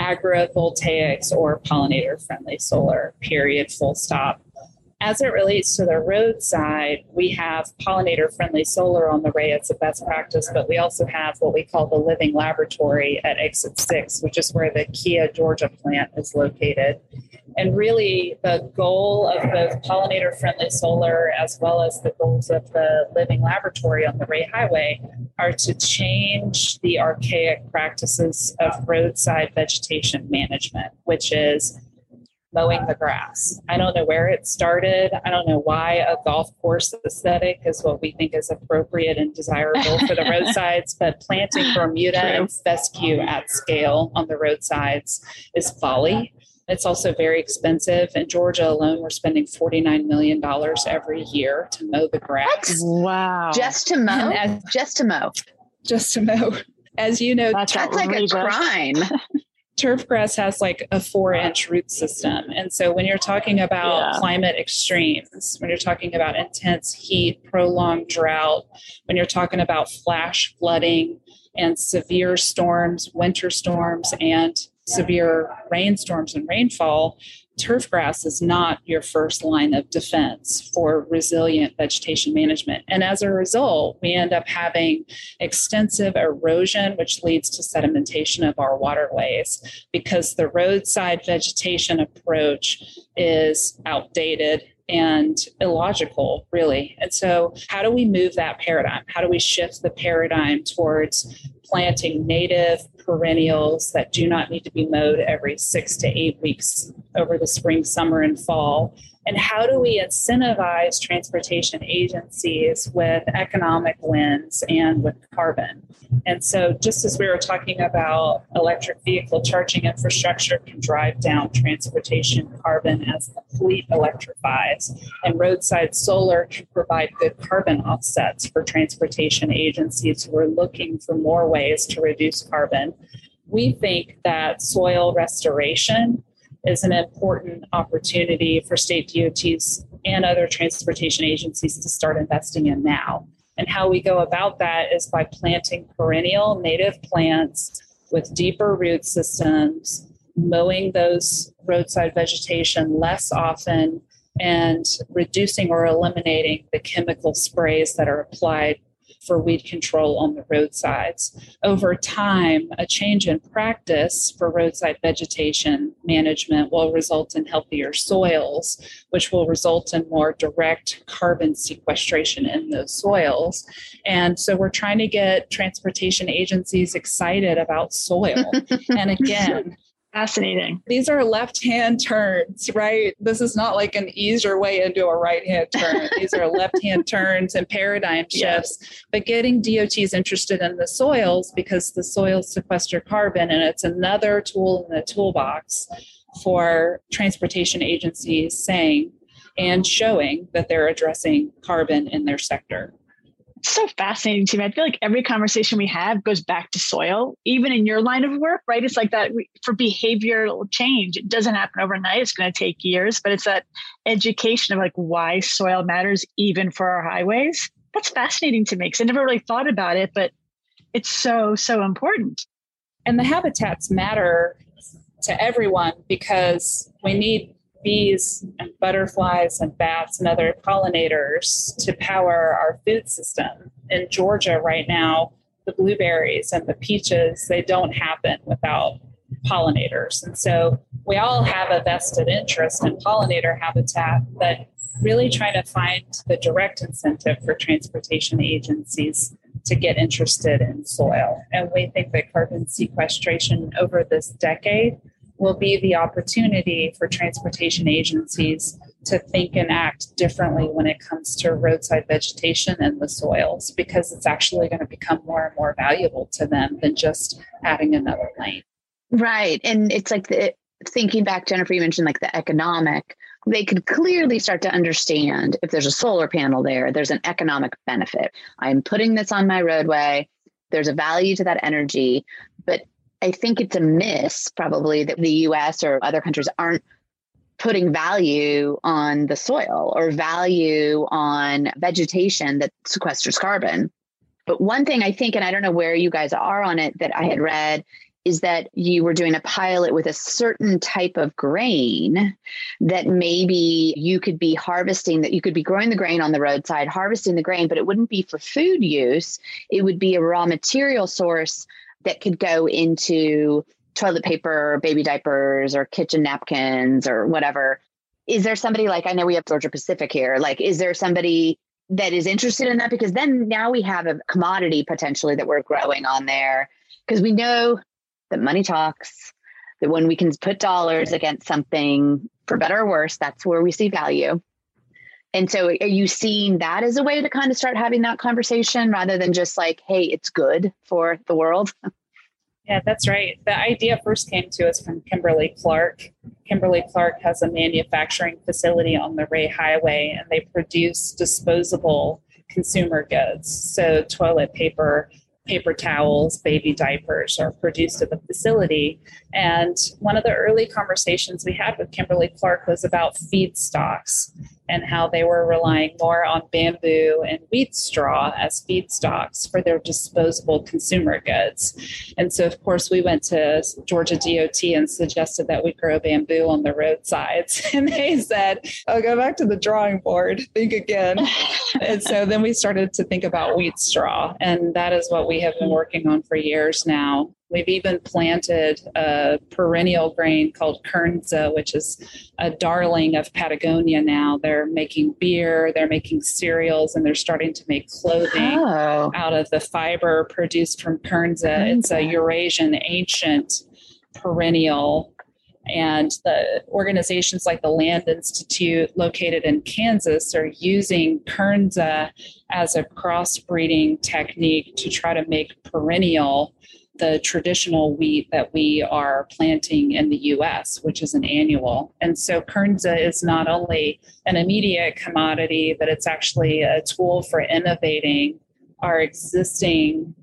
Speaker 3: agrivoltaics or pollinator friendly solar, period, full stop. As it relates to the roadside, we have pollinator friendly solar on the array. It's a best practice, but we also have what we call the living laboratory at Exit six, which is where the Kia Georgia plant is located. And really the goal of both pollinator friendly solar as well as the goals of the living laboratory on the Ray Highway are to change the archaic practices of roadside vegetation management, which is mowing the grass. I don't know where it started. I don't know why a golf course aesthetic is what we think is appropriate and desirable for the roadsides, but planting Bermuda True. and fescue at scale on the roadsides is folly. It's also very expensive. In Georgia alone, we're spending forty-nine million dollars every year to mow the grass.
Speaker 2: Wow.
Speaker 1: Just to mow?
Speaker 3: As,
Speaker 1: just to mow.
Speaker 3: Just to mow. As you know,
Speaker 1: that's, that's like a crime.
Speaker 3: Turf grass has like a four inch root system. And so when you're talking about yeah. climate extremes, when you're talking about intense heat, prolonged drought, when you're talking about flash flooding and severe storms, winter storms, and severe rainstorms and rainfall, turf grass is not your first line of defense for resilient vegetation management. And as a result, we end up having extensive erosion, which leads to sedimentation of our waterways because the roadside vegetation approach is outdated and illogical, really. And so how do we move that paradigm? How do we shift the paradigm towards planting native perennials that do not need to be mowed every six to eight weeks over the spring, summer, and fall? And how do we incentivize transportation agencies with economic wins and with carbon? And so just as we were talking about electric vehicle charging infrastructure can drive down transportation carbon as the fleet electrifies, and roadside solar can provide good carbon offsets for transportation agencies who are looking for more ways to reduce carbon, we think that soil restoration is an important opportunity for state D O Ts and other transportation agencies to start investing in now. And how we go about that is by planting perennial native plants with deeper root systems, mowing those roadside vegetation less often, and reducing or eliminating the chemical sprays that are applied for weed control on the roadsides. Over time, a change in practice for roadside vegetation management will result in healthier soils, which will result in more direct carbon sequestration in those soils. And so we're trying to get transportation agencies excited about soil. And again,
Speaker 2: fascinating.
Speaker 3: These are left-hand turns, right? This is not like an ease your way into a right-hand turn. These are left-hand turns and paradigm shifts. Yes. But getting D O Ts interested in the soils because the soils sequester carbon, and it's another tool in the toolbox for transportation agencies saying and showing that they're addressing carbon in their sector.
Speaker 2: It's so fascinating to me. I feel like every conversation we have goes back to soil, even in your line of work, right? It's like that we, for behavioral change. It doesn't happen overnight. It's going to take years, but it's that education of like why soil matters even for our highways. That's fascinating to me because I never really thought about it, but it's so, so important.
Speaker 3: And the habitats matter to everyone because we need bees and butterflies and bats and other pollinators to power our food system. In Georgia right now, the blueberries and the peaches, they don't happen without pollinators. And so we all have a vested interest in pollinator habitat, but really trying to find the direct incentive for transportation agencies to get interested in soil. And we think that carbon sequestration over this decade will be the opportunity for transportation agencies to think and act differently when it comes to roadside vegetation and the soils, because it's actually going to become more and more valuable to them than just adding another lane.
Speaker 1: Right. And it's like the, thinking back, Jennifer, you mentioned like the economic, they could clearly start to understand if there's a solar panel there, there's an economic benefit. I'm putting this on my roadway. There's a value to that energy. But I think it's a miss probably that the U S or other countries aren't putting value on the soil or value on vegetation that sequesters carbon. But one thing I think, and I don't know where you guys are on it, that I had read is that you were doing a pilot with a certain type of grain that maybe you could be harvesting, that you could be growing the grain on the roadside, harvesting the grain, but it wouldn't be for food use. It would be a raw material source that could go into toilet paper, or baby diapers, or kitchen napkins, or whatever. Is there somebody like, I know we have Georgia Pacific here, like, is there somebody that is interested in that? Because then now we have a commodity potentially that we're growing on there, because we know that money talks, that when we can put dollars against something, for better or worse, that's where we see value. And so are you seeing that as a way to kind of start having that conversation rather than just like, hey, it's good for the world?
Speaker 3: Yeah, that's right. The idea first came to us from Kimberly Clark. Kimberly Clark has a manufacturing facility on the Ray Highway, and they produce disposable consumer goods. So toilet paper, paper towels, baby diapers are produced at the facility. And one of the early conversations we had with Kimberly Clark was about feedstocks and how they were relying more on bamboo and wheat straw as feedstocks for their disposable consumer goods. And so, of course, we went to Georgia D O T and suggested that we grow bamboo on the roadsides. And they said, oh, go back to the drawing board, think again. And so then we started to think about wheat straw. And that is what we have been working on for years now. We've even planted a perennial grain called Kernza, which is a darling of Patagonia now. They're making beer, they're making cereals, and they're starting to make clothing oh. out of the fiber produced from Kernza. Kernza. It's a Eurasian ancient perennial. And the organizations like the Land Institute located in Kansas are using Kernza as a crossbreeding technique to try to make perennial the traditional wheat that we are planting in the U S, which is an annual. And so Kernza is not only an immediate commodity, but it's actually a tool for innovating our existing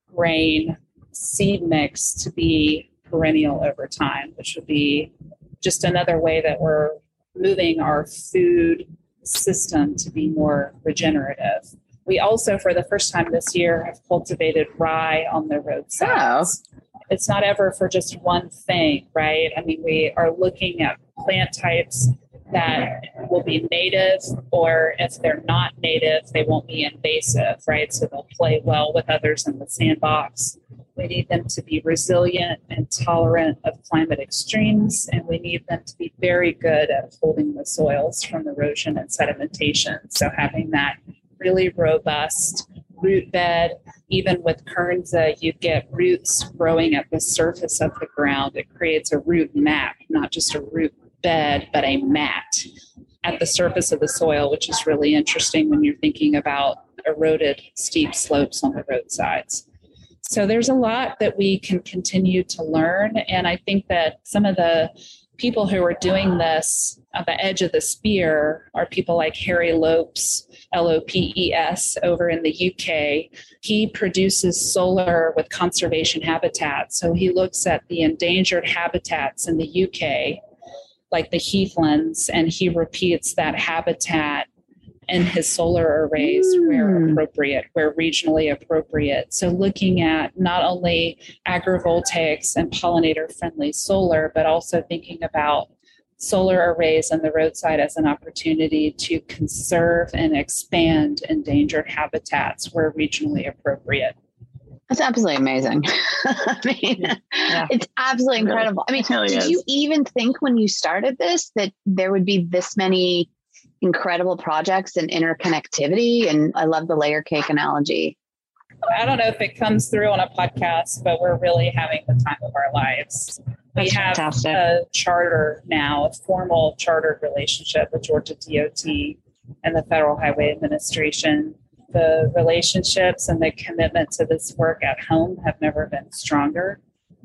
Speaker 3: grain seed mix to be perennial over time, which would be just another way that we're moving our food system to be more regenerative. We also, for the first time this year, have cultivated rye on the roadsides. Oh. It's not ever for just one thing, right? I mean, we are looking at plant types that will be native, or if they're not native, they won't be invasive, right? So they'll play well with others in the sandbox. We need them to be resilient and tolerant of climate extremes, and we need them to be very good at holding the soils from erosion and sedimentation. So having that really robust root bed. Even with Kernza, you get roots growing at the surface of the ground. It creates a root mat, not just a root bed, but a mat at the surface of the soil, which is really interesting when you're thinking about eroded steep slopes on the roadsides. So there's a lot that we can continue to learn. And I think that some of the people who are doing this at the edge of the spear are people like Harry Lopes, L O P E S, over in the U K. He produces solar with conservation habitats. So he looks at the endangered habitats in the U K, like the heathlands, and he repeats that habitat in his solar arrays mm. where appropriate, where regionally appropriate. So looking at not only agrivoltaics and pollinator-friendly solar, but also thinking about solar arrays on the roadside as an opportunity to conserve and expand endangered habitats where regionally appropriate.
Speaker 1: That's absolutely amazing. I mean, yeah. It's absolutely incredible. I mean, really did is. you even think when you started this that there would be this many incredible projects and interconnectivity? And I love the layer cake analogy.
Speaker 3: I don't know if it comes through on a podcast, but we're really having the time of our lives. We That's have fantastic. a charter now, a formal chartered relationship with Georgia D O T and the Federal Highway Administration. The relationships and the commitment to this work at home have never been stronger.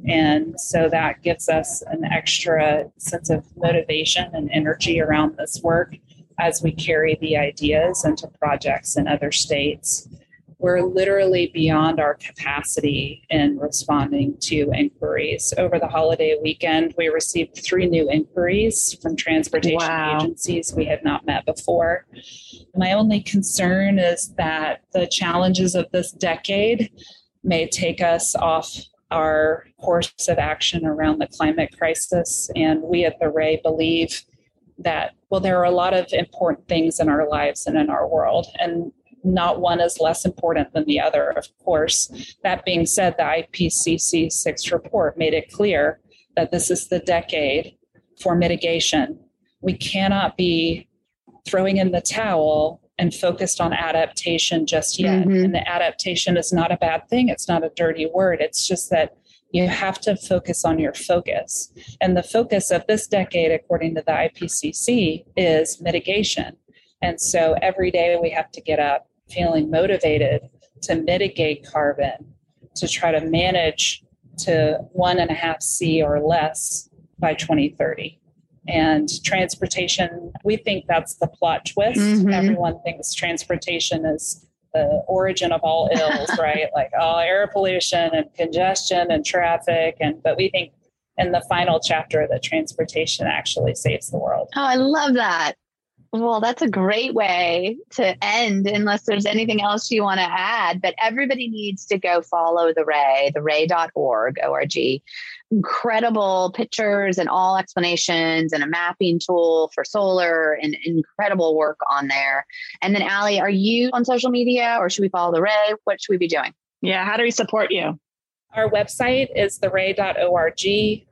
Speaker 3: And so that gives us an extra sense of motivation and energy around this work as we carry the ideas into projects in other states. We're literally beyond our capacity in responding to inquiries. Over the holiday weekend, we received three new inquiries from transportation wow. agencies we had not met before. My only concern is that the challenges of this decade may take us off our course of action around the climate crisis. And we at the R A Y believe that, well, there are a lot of important things in our lives and in our world, and not one is less important than the other, of course. That being said, the I P C C sixth report made it clear that this is the decade for mitigation. We cannot be throwing in the towel and focused on adaptation just yet. Mm-hmm. And the adaptation is not a bad thing. It's not a dirty word. It's just that you have to focus on your focus. And the focus of this decade, according to the I P C C, is mitigation. And so every day we have to get up feeling motivated to mitigate carbon, to try to manage to one and a half C or less by twenty thirty. And transportation, we think that's the plot twist. Mm-hmm. Everyone thinks transportation is the origin of all ills, right? Like, oh, air pollution and congestion and traffic. And but we think in the final chapter that transportation actually saves the world.
Speaker 1: Oh, I love that. Well, that's a great way to end, unless there's anything else you want to add. But everybody needs to go follow the R A Y, the R A Y dot org, O R G. Incredible pictures and all explanations and a mapping tool for solar and incredible work on there. And then, Allie, are you on social media, or should we follow the R A Y? What should we be doing?
Speaker 2: Yeah, how do we support you?
Speaker 3: Our website is the R A Y dot org.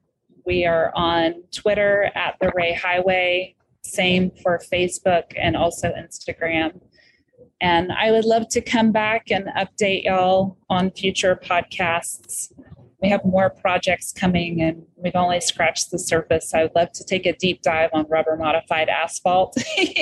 Speaker 3: We are on Twitter at the R A Y Highway. Same for Facebook and also Instagram. And I would love to come back and update y'all on future podcasts. We have more projects coming and we've only scratched the surface. I would love to take a deep dive on rubber modified asphalt.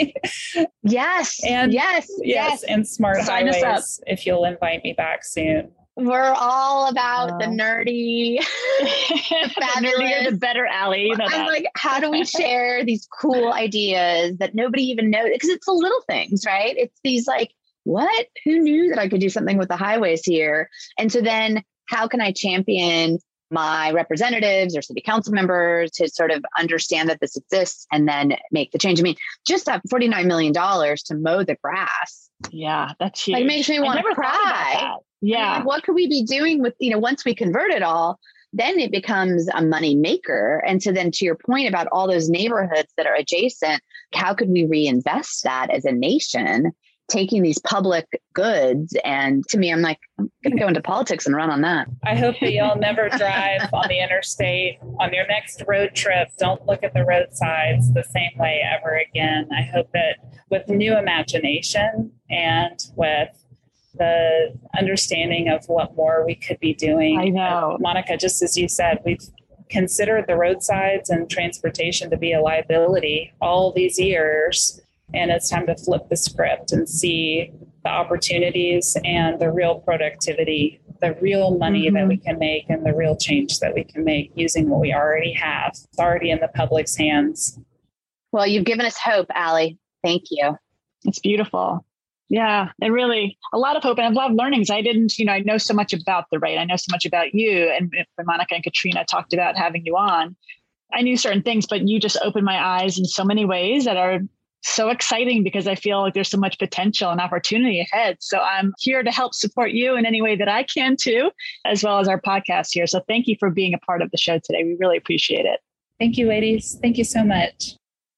Speaker 1: Yes.
Speaker 3: And
Speaker 1: yes.
Speaker 3: Yes.
Speaker 1: Yes.
Speaker 3: And smart
Speaker 2: Sign us
Speaker 3: highways, if you'll invite me back soon.
Speaker 1: We're all about uh, the nerdy,
Speaker 2: the nerdier, the better, Allie. You know
Speaker 1: I'm
Speaker 2: that.
Speaker 1: like, how do we share these cool ideas that nobody even knows? Because it's the little things, right? It's these like, what? Who knew that I could do something with the highways here? And so then how can I champion my representatives or city council members to sort of understand that this exists and then make the change? I mean, just that forty-nine million dollars to mow the grass.
Speaker 2: Yeah, that's huge.
Speaker 1: Like, it makes me want to cry.
Speaker 2: Yeah.
Speaker 1: Like, what could we be doing with, you know, once we convert it all, then it becomes a money maker. And so then to your point about all those neighborhoods that are adjacent, how could we reinvest that as a nation, taking these public goods? And to me, I'm like, I'm going to go into politics and run on that.
Speaker 3: I hope that you'll never drive on the interstate on your next road trip. Don't look at the roadsides the same way ever again. I hope that with new imagination and with the understanding of what more we could be doing.
Speaker 2: I know.
Speaker 3: Uh, Monica, just as you said, we've considered the roadsides and transportation to be a liability all these years. And it's time to flip the script and see the opportunities and the real productivity, the real money mm-hmm. that we can make and the real change that we can make using what we already have. It's already in the public's hands.
Speaker 1: Well, you've given us hope, Allie. Thank you.
Speaker 2: It's beautiful. Yeah, and really a lot of hope and a lot of learnings. I didn't, you know, I know so much about the R A Y. I know so much about you, and when Monica and Katrina talked about having you on, I knew certain things, but you just opened my eyes in so many ways that are so exciting because I feel like there's so much potential and opportunity ahead. So I'm here to help support you in any way that I can too, as well as our podcast here. So thank you for being a part of the show today. We really appreciate it.
Speaker 3: Thank you, ladies. Thank you so much.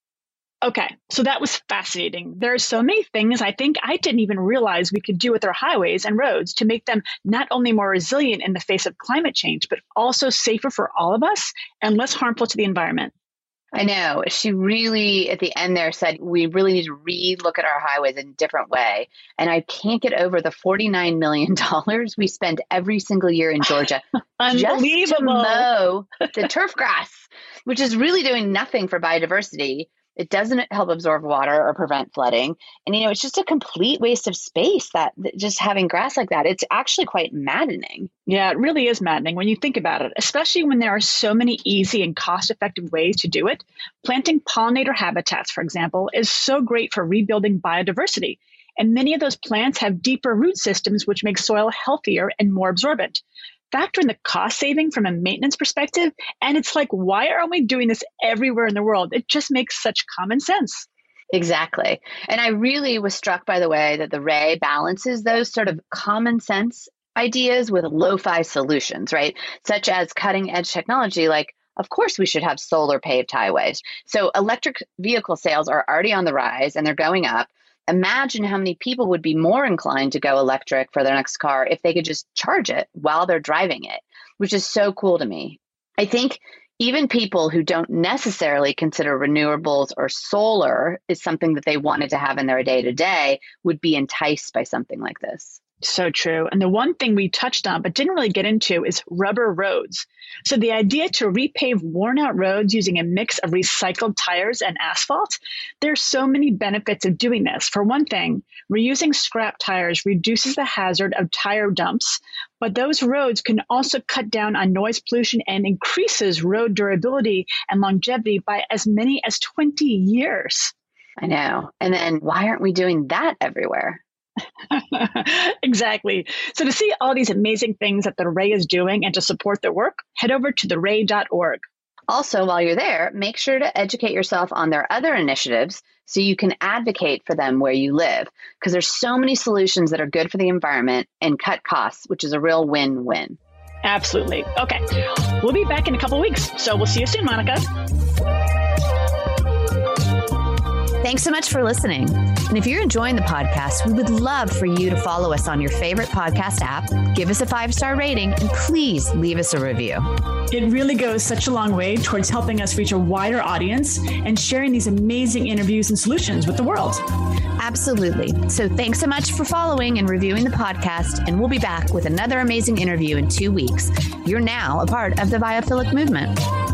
Speaker 2: Okay, so that was fascinating. There are so many things I think I didn't even realize we could do with our highways and roads to make them not only more resilient in the face of climate change, but also safer for all of us and less harmful to the environment.
Speaker 1: I know. She really, at the end there, said we really need to re-look at our highways in a different way. And I can't get over the forty-nine million dollars we spend every single year in Georgia just to mow the turf grass, which is really doing nothing for biodiversity. It doesn't help absorb water or prevent flooding. And, you know, it's just a complete waste of space that, that just having grass like that, it's actually quite maddening.
Speaker 2: Yeah, it really is maddening when you think about it, especially when there are so many easy and cost-effective ways to do it. Planting pollinator habitats, for example, is so great for rebuilding biodiversity. And many of those plants have deeper root systems, which make soil healthier and more absorbent. Factor in the cost saving from a maintenance perspective, and it's like, why aren't we doing this everywhere in the world? It just makes such common sense.
Speaker 1: Exactly. And I really was struck by the way that the Ray balances those sort of common sense ideas with lo-fi solutions, right? Such as cutting edge technology like, of course, we should have solar paved highways. So electric vehicle sales are already on the rise and they're going up. Imagine how many people would be more inclined to go electric for their next car if they could just charge it while they're driving it, which is so cool to me. I think even people who don't necessarily consider renewables or solar is something that they wanted to have in their day-to-day would be enticed by something like this.
Speaker 2: So true. And the one thing we touched on but didn't really get into is rubber roads. So the idea to repave worn out roads using a mix of recycled tires and asphalt, there's so many benefits of doing this. For one thing, reusing scrap tires reduces the hazard of tire dumps, but those roads can also cut down on noise pollution and increases road durability and longevity by as many as twenty years.
Speaker 1: I know. And then why aren't we doing that everywhere?
Speaker 2: Exactly. So to see all these amazing things that the Ray is doing and to support their work, head over to the ray dot org.
Speaker 1: Also, while you're there, make sure to educate yourself on their other initiatives so you can advocate for them where you live, because there's so many solutions that are good for the environment and cut costs, which is a real win-win.
Speaker 2: Absolutely. Okay. We'll be back in a couple of weeks. So we'll see you soon, Monica.
Speaker 4: Thanks so much for listening. And if you're enjoying the podcast, we would love for you to follow us on your favorite podcast app, give us a five-star rating, and please leave us a review.
Speaker 2: It really goes such a long way towards helping us reach a wider audience and sharing these amazing interviews and solutions with the world.
Speaker 4: Absolutely. So thanks so much for following and reviewing the podcast, and we'll be back with another amazing interview in two weeks. You're now a part of the Biophilic movement.